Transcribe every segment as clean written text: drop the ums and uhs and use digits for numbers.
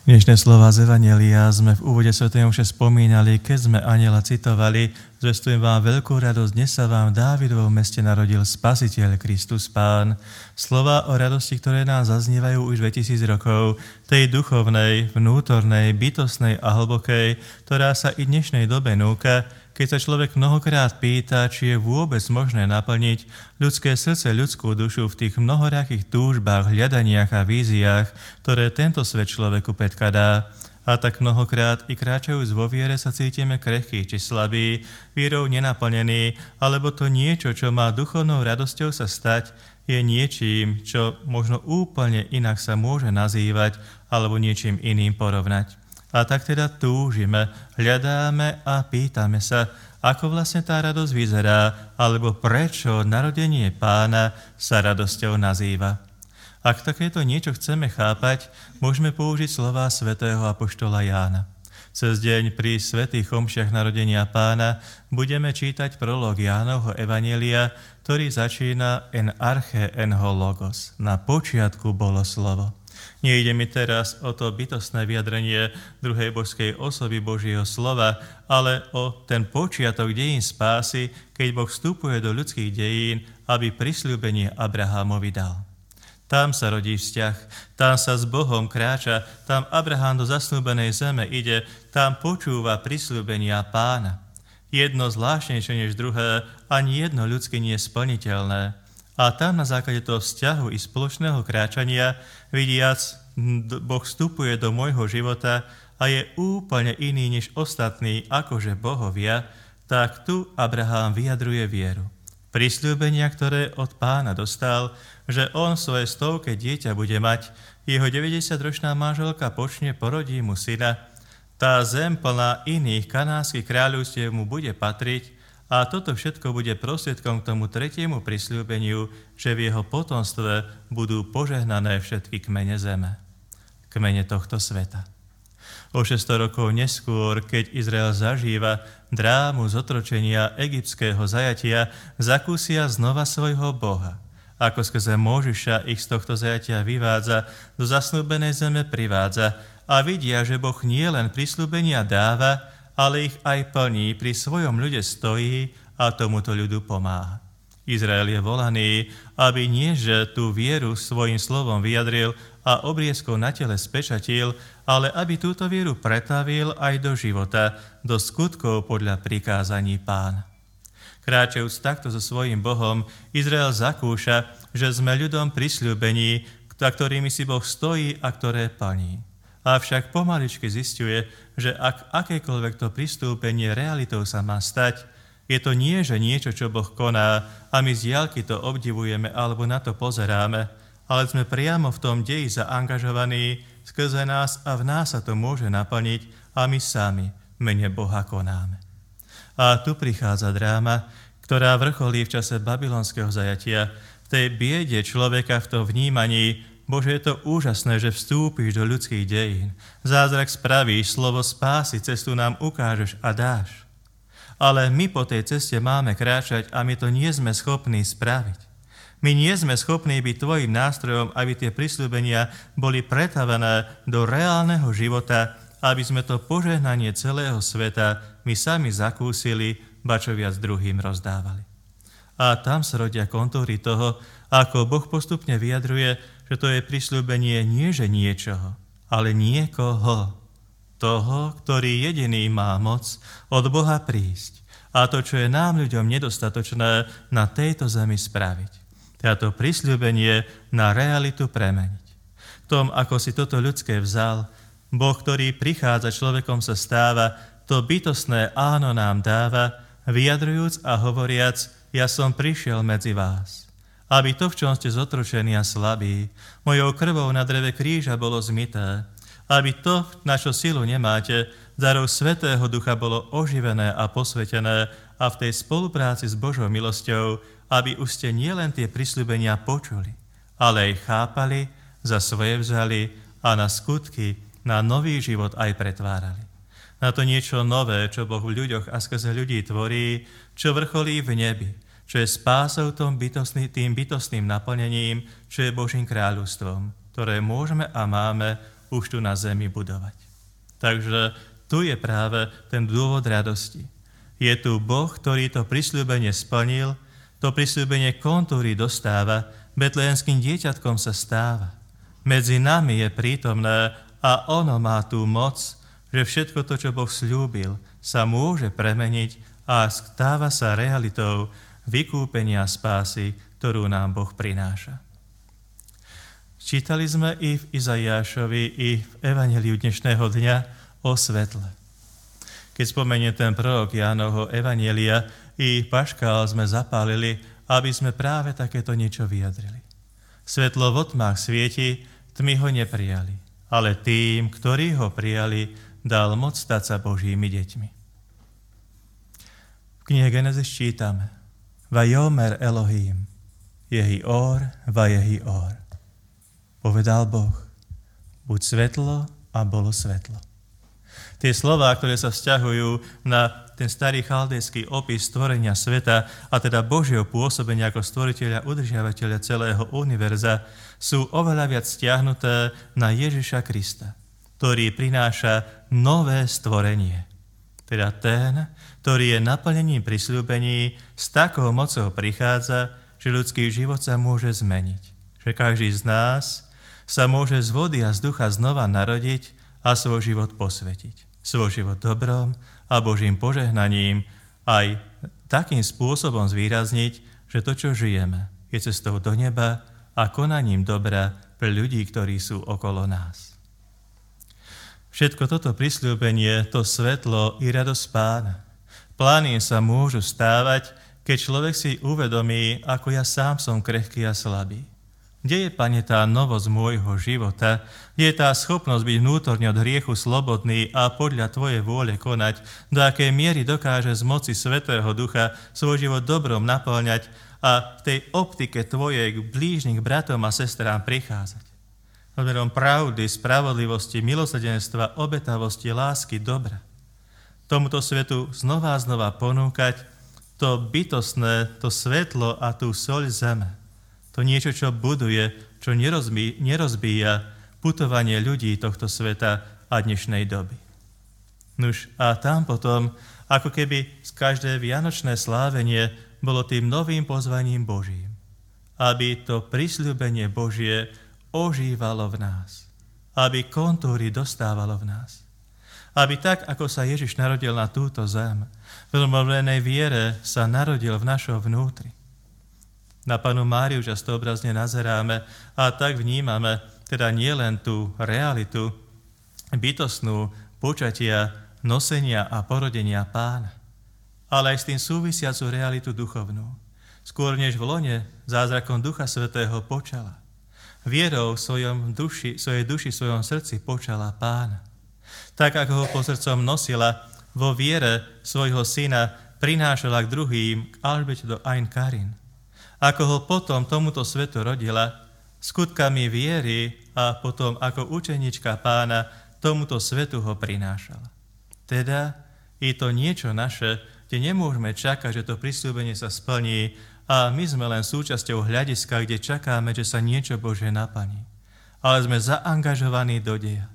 Dnešné slova z Evanjelia sme v úvode svätej omše spomínali, keď sme anjela citovali: Zvestujem vám veľkú radosť, dnes sa vám v Dávidovom meste narodil Spasiteľ, Kristus Pán. Slova o radosti, ktoré nám zaznievajú už 2000 rokov, tej duchovnej, vnútornej, bytostnej a hlbokej, ktorá sa i dnešnej dobe núka, keď sa človek mnohokrát pýta, či je vôbec možné naplniť ľudské srdce, ľudskú dušu v tých mnohorakých túžbách, hľadaniach a víziách, ktoré tento svet človeku predkladá. A tak mnohokrát i kráčajúc vo viere sa cítime krehkí či slabí, vierou nenaplnení, alebo to niečo, čo má duchovnou radosťou sa stať, je niečím, čo možno úplne inak sa môže nazývať alebo niečím iným porovnať. A tak teda túžime, hľadáme a pýtame sa, ako vlastne tá radosť vyzerá, alebo prečo narodenie Pána sa radosťou nazýva. Ak takéto niečo chceme chápať, môžeme použiť slová svätého apoštola Jána. Cez deň pri svätých omšiach narodenia Pána budeme čítať prolog Jánovho Evanjelia, ktorý začína en arche en ho logos. Na počiatku bolo slovo. Nejde mi teraz o to bytostné vyjadrenie druhej božskej osoby Božieho slova, ale o ten počiatok dejín spásy, keď Boh vstupuje do ľudských dejín, aby prisľúbenie Abrahámovi dal. Tam sa rodí vzťah, tam sa s Bohom kráča, tam Abrahám do zasľúbenej zeme ide, tam počúva prisľúbenia Pána. Jedno zvláštnejšie než druhé, ani jedno ľudsky nie je splniteľné. A tam na základe toho vzťahu i spoločného kráčania, vidiac, Boh vstupuje do môjho života a je úplne iný než ostatní, akože bohovia, tak tu Abrahám vyjadruje vieru. Prisľúbenia, ktoré od Pána dostal, že on svoje 100 dieťa bude mať, jeho 90-ročná manželka počne, porodí mu syna, tá zem plná iných kanánskych kráľovstiev mu bude patriť, a toto všetko bude prostriedkom k tomu tretiemu prisľúbeniu, že v jeho potomstve budú požehnané všetky kmene zeme, kmene tohto sveta. O 600 rokov neskôr, keď Izrael zažíva drámu zotročenia egyptského zajatia, zakúsia znova svojho Boha. Ako skrze Mojžiša ich z tohto zajatia vyvádza, do zasnúbenej zeme privádza a vidia, že Boh nie len prisľúbenia dáva, ale ich aj plní, pri svojom ľude stojí a tomuto ľudu pomáha. Izrael je volaný, aby nie že tú vieru svojim slovom vyjadril a obriezkou na tele spečatil, ale aby túto vieru pretavil aj do života, do skutkov podľa prikázaní Pána. Kráčajúc takto so svojím Bohom, Izrael zakúša, že sme ľudom prisľúbení, za ktorými si Boh stojí a ktoré plní. Avšak pomaličky zisťuje, že ak akékoľvek to pristúpenie realitou sa má stať, je to nie, že niečo, čo Boh koná a my z diaľky to obdivujeme alebo na to pozeráme, ale sme priamo v tom deji zaangažovaní, skrze nás a v nás sa to môže naplniť a my sami mene Boha konáme. A tu prichádza dráma, ktorá vrcholí v čase babylonského zajatia, v tej biede človeka v tom vnímaní: Bože, je to úžasné, že vstúpiš do ľudských dejín. Zázrak spravíš, slovo spásy, cestu nám ukážeš a dáš. Ale my po tej ceste máme kráčať a my to nie sme schopní spraviť. My nie sme schopní byť tvojim nástrojom, aby tie prisľúbenia boli pretavené do reálneho života, aby sme to požehnanie celého sveta my sami zakúsili, ba čo viac druhým rozdávali. A tam sa rodia kontúry toho, ako Boh postupne vyjadruje, že to je prisľúbenie nie že niečoho, ale niekoho. Toho, ktorý jediný má moc od Boha prísť a to, čo je nám ľuďom nedostatočné, na tejto zemi spraviť. Táto prisľúbenie na realitu premeniť. V tom, ako si toto ľudské vzal, Boh, ktorý prichádza, človekom sa stáva, to bytostné áno nám dáva, vyjadrujúc a hovoriac: ja som prišiel medzi vás. Aby to, v čom ste zotročení a slabí, mojou krvou na dreve kríža bolo zmyté, aby to, na čo silu nemáte, darou Svätého Ducha bolo oživené a posvetené a v tej spolupráci s Božou milosťou, aby už ste nielen tie prisľúbenia počuli, ale aj chápali, za svoje vzali a na skutky, na nový život aj pretvárali. Na to niečo nové, čo Boh v ľuďoch a skrze ľudí tvorí, čo vrcholí v nebi, čo je spásou tým bytostným naplnením, čo je Božím kráľovstvom, ktoré môžeme a máme už tu na zemi budovať. Takže tu je práve ten dôvod radosti. Je tu Boh, ktorý to prisľúbenie splnil, to prisľúbenie kontúry dostáva, betlehemským dieťatkom sa stáva. Medzi nami je prítomné a ono má tú moc, že všetko to, čo Boh sľúbil, sa môže premeniť a stáva sa realitou vykúpenia spásy, ktorú nám Boh prináša. Čítali sme i v Izaiášovi, i v evanjeliu dnešného dňa o svetle. Keď spomeniem ten prorok Jánovho evanjelia, i paškál sme zapálili, aby sme práve takéto niečo vyjadrili. Svetlo v tmách svieti, tmy ho neprijali, ale tým, ktorí ho prijali, dal moc stať sa Božími deťmi. V knihe Genesis čítame: Vajomer Elohim, jehi or, vajehi or. Povedal Boh, buď svetlo a bolo svetlo. Tie slová, ktoré sa vzťahujú na ten starý chaldejský opis stvorenia sveta, a teda Božieho pôsobenia ako stvoriteľa, udržiavateľa celého univerza, sú oveľa viac stiahnuté na Ježiša Krista, ktorý prináša nové stvorenie. Teda ten, ktorý je naplnením prisľúbení, s takou mocou prichádza, že ľudský život sa môže zmeniť. Že každý z nás sa môže z vody a z ducha znova narodiť a svoj život posvetiť. Svoj život dobrom a Božím požehnaním aj takým spôsobom zvýrazniť, že to, čo žijeme, je cestou do neba a konaním dobra pre ľudí, ktorí sú okolo nás. Všetko toto prisľúbenie, to svetlo i radosť Pána, plány sa môžu stávať, keď človek si uvedomí, ako ja sám som krehký a slabý. Kde je, Pane, tá novosť môjho života? Kde je tá schopnosť byť vnútorne od hriechu slobodný a podľa Tvojej vôle konať? Do akej miery dokáže z moci Svätého Ducha svoj život dobrom naplňať a v tej optike Tvojej k blížnym bratom a sestrám prichádzať? Odmerom pravdy, spravodlivosti, milosrdenstva, obetavosti, lásky, dobra. Tomuto svetu znova a znova ponúkať to bytostné, to svetlo a tú soľ zeme. To niečo, čo buduje, čo nerozbíja putovanie ľudí tohto sveta a dnešnej doby. Nuž a tam potom, ako keby z každé vianočné slávenie bolo tým novým pozvaním Božím, aby to prisľúbenie Božie ožívalo v nás, aby kontúry dostávalo v nás, aby tak, ako sa Ježiš narodil na túto zem, v obnovenej viere sa narodil v našom vnútri. Na Pannu Máriu často obrazne nazeráme a tak vnímame teda nielen tú realitu bytostnú počatia, nosenia a porodenia Pána, ale aj s tým súvisiacu realitu duchovnú. Skôr než v lone zázrakom Ducha Svätého počala. Vierou svojej duši, svojom srdci počala Pána. Tak, ako ho po srdcom nosila, vo viere svojho syna prinášala k druhým, k Alžbete do Ain Karin. Ako ho potom tomuto svetu rodila, skutkami viery a potom ako učenička Pána tomuto svetu ho prinášala. Teda je to niečo naše, kde nemôžeme čakať, že to prisľúbenie sa splní a my sme len súčasťou hľadiska, kde čakáme, že sa niečo Božie naplní. Ale sme zaangažovaní do deja.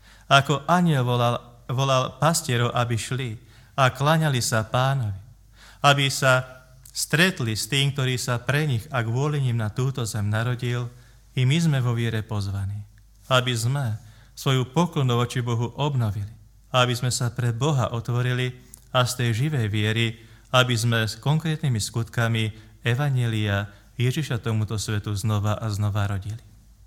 Ako anjel volal pastierov, aby šli a klaňali sa Pánovi, aby sa stretli s tým, ktorý sa pre nich a kvôli ním na túto zem narodil, i my sme vo viere pozvaní, aby sme svoju poklonu voči Bohu obnovili, aby sme sa pre Boha otvorili a z tej živej viery, aby sme s konkrétnymi skutkami evanjelia Ježiša tomuto svetu znova a znova rodili.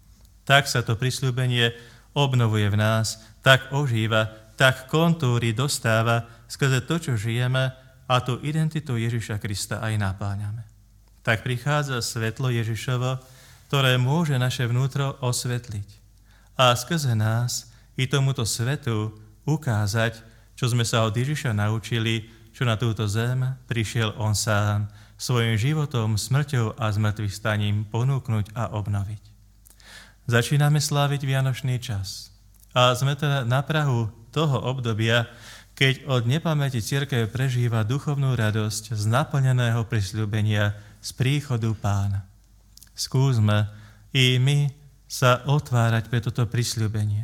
Tak sa to prisľúbenie obnovuje v nás, tak ožíva, tak kontúry dostáva skrze to, čo žijeme, a tú identitu Ježiša Krista aj napáňame. Tak prichádza svetlo Ježišovo, ktoré môže naše vnútro osvetliť. A skrze nás i tomuto svetu ukázať, čo sme sa od Ježiša naučili, čo na túto zem prišiel on sám, svojim životom, smrťou a zmrtvých staním ponúknuť a obnoviť. Začíname sláviť Vianočný čas. A sme teda na prahu toho obdobia, keď od nepamäti cirkev prežíva duchovnú radosť z naplneného prisľúbenia z príchodu Pána. Skúsme i my sa otvárať pre toto prisľúbenie.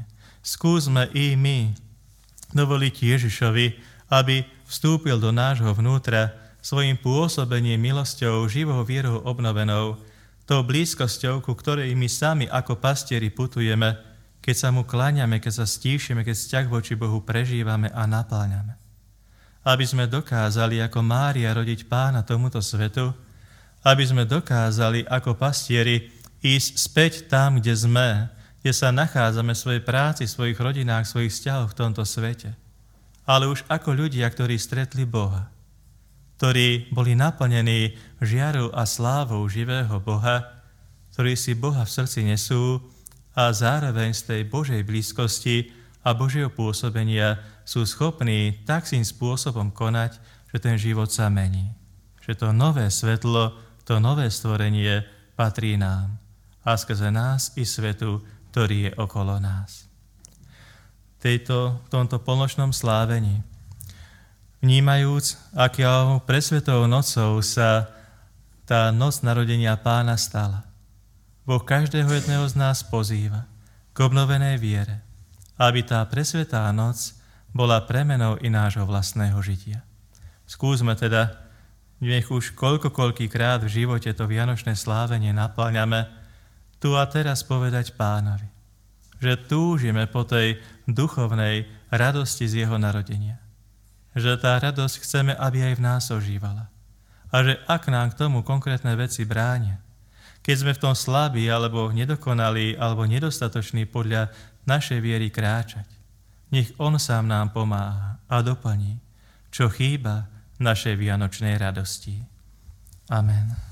Skúsme i my dovoliť Ježišovi, aby vstúpil do nášho vnútra svojim pôsobením, milosťou, živou vierou obnovenou, tou blízkosťou, ku ktorej my sami ako pastieri putujeme, keď sa mu kláňame, keď sa stíšime, keď vzťah voči Bohu prežívame a napáľame. Aby sme dokázali ako Mária rodiť Pána tomuto svetu, aby sme dokázali ako pastieri ísť späť tam, kde sme, kde sa nachádzame v svojej práci, v svojich rodinách, v svojich vzťahoch v tomto svete. Ale už ako ľudia, ktorí stretli Boha, ktorí boli naplnení žiarou a slávou živého Boha, ktorí si Boha v srdci nesú a zároveň z tej Božej blízkosti a Božieho pôsobenia sú schopní tak tým spôsobom konať, že ten život sa mení. Že to nové svetlo, to nové stvorenie patrí nám a skrze nás i svetu, ktorý je okolo nás. V tomto polnočnom slávení, vnímajúc, akou presvetou nocou sa tá noc narodenia Pána stala, Boh každého jedného z nás pozýva k obnovenej viere, aby tá presvetá noc bola premenou i nášho vlastného žitia. Skúsme teda, nech už koľkokýkrát v živote to vianočné slávenie napĺňame, tu a teraz povedať Pánovi, že túžime po tej duchovnej radosti z jeho narodenia. Že tá radosť chceme, aby aj v nás ožívala. A že ak nám k tomu konkrétne veci bránia, keď sme v tom slabí, alebo nedokonalí, alebo nedostatoční podľa našej viery kráčať, nech on sám nám pomáha a doplní, čo chýba našej vianočnej radosti. Amen.